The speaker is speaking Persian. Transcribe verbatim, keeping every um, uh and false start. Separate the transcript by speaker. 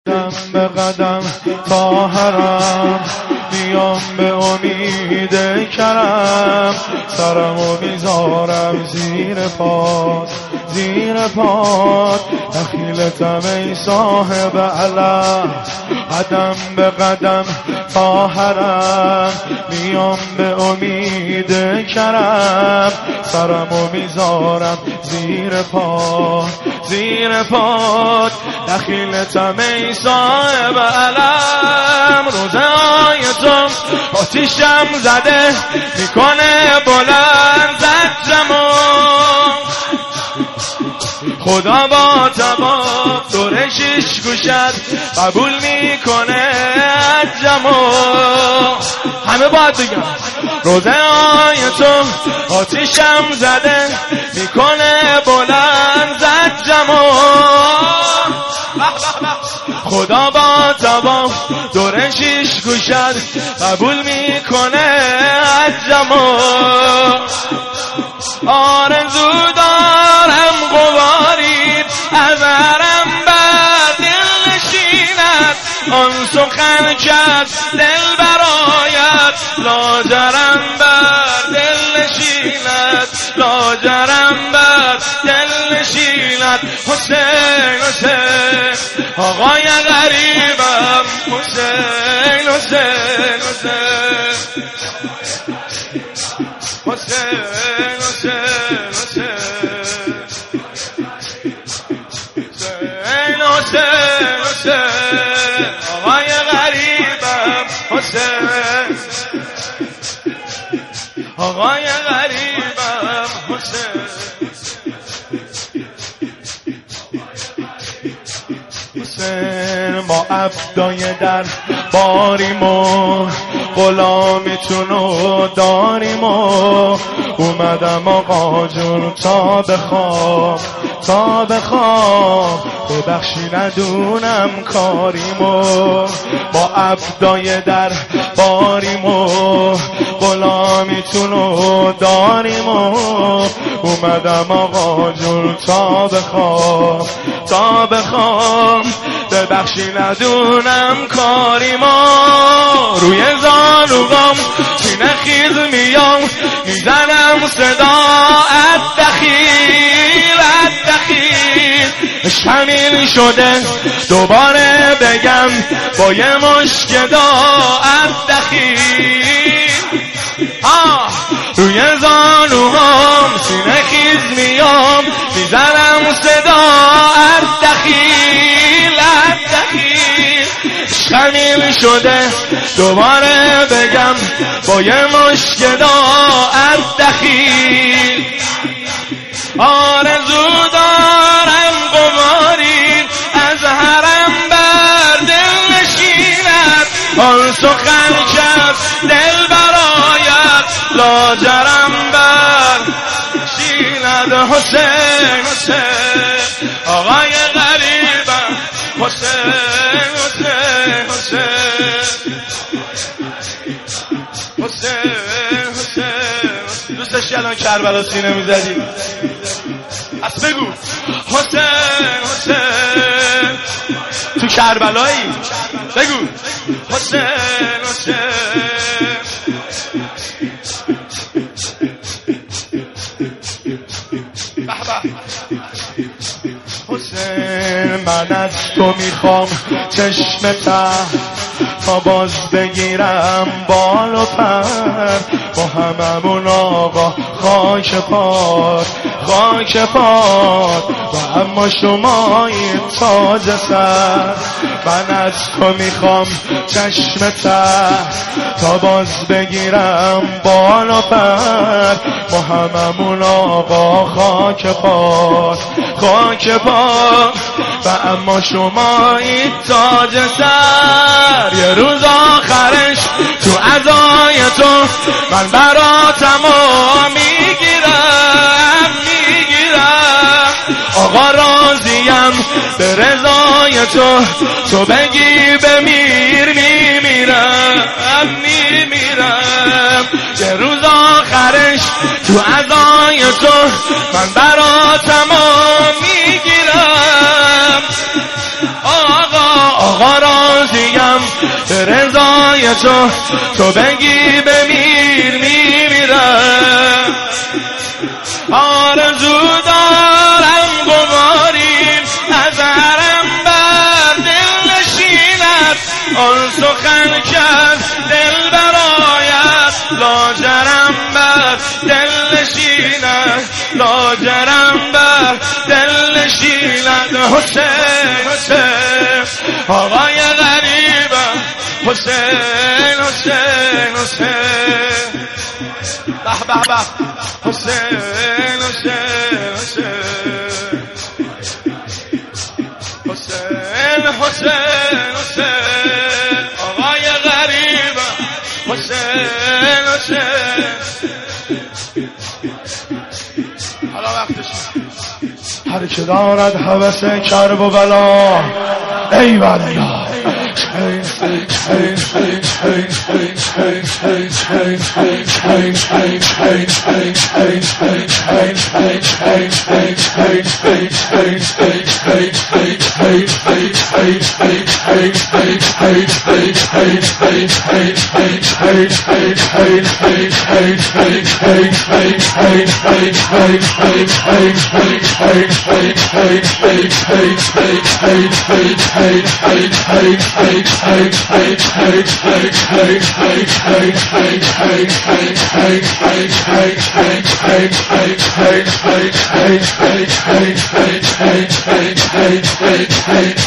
Speaker 1: قدم به قدم تا حرم میام به امید کرم سرمو میذارم زیر پات زیر پات دخیلتم ای صاحب علم قدم به قدم تا حرم میام به امید کرم سرمو میذارم زیر پات زیر پات دخیلتم ای صاحب علم روزه های تو آتیشم زده میکنه بلند زجمو خدا با تباب دور شیش گوشت قبول میکنه عجمو همه باید بگم روزه های تو آتیشم زده میکنه بلند زجمو خدا با تباب دور شیش گوشت قبول میکنه عجمو آرزو دارم غباری از حرم بر دل نشیند آن سخن کرد دل برایت لاجرم بر دل نشیند لاجرم بر دل نشیند حسین حسین آقای غریبم حسین حسین حسین حسین حسین حسین حسین حسین آقای غریبم حسین آقای غریبم حسین حسین ما عبدای در باریم و غلامیتونو داریم و اومدم آقا جون تا بخوام تا بخوام ببخشی ندونم کاریم و ما عبدای در باریم و غلامیتونو داریم و اومدم آقا جون تا بخوام تا بخوام ببخشی ندونم کاریم روی زانوگام سینه خیز میام میزنم صدا الدخیل الدخیل شمیل شده دوباره بگم با یه مشکدا الدخیل آه روی زانوگام سینه خیز میام میزنم صدا الدخیل الدخیل شمیل شده دوباره بگم با یه مشکدا الدخیل آرزو دارم قماری از حرم بر دل نشیند آن سخن کرد دل برایت لاجرم بر شیند حسین حسین آقای غریبم حسین حسین حسین حسین حسین دوست داشتی الان کربلا سینه میزدی از بگو حسین حسین تو کربلایی بگو حسین حسین حسین من از تو میخوام چشم ته تا باز بگیرم بال و پر با هممون آقا خاک پات خاک پات و اما شمایی تاج سر من از تو میخوام چشم ته تا باز بگیرم بال و پر با هممون آقا خاک پات خاک پات و اما شمایی تاج سر یه روز آخرش تو عزای تو من براتم و میگیرم میگیرم آقا راضیم به رضای تو تو بگی بمیر میمیرم میمیرم یه روز آخرش تو عزای تو من براتم و میگیرم آقا آقا به رضای تو تو بگی بمیر میمیرم آرزو دارم گواریم نظرم بر دل نشیند آن سخن کرد دل برایت لاجرم بر دل نشیند لاجرم بر دل نشیند حسین حسین آقای غریبم حسین حسین حسین به به به حسین حسین حسین حسین حسین حسین آقای غریبم حسین حسین حالا وقتش هر که دارد هوس کرب و بلا ای والله Hey,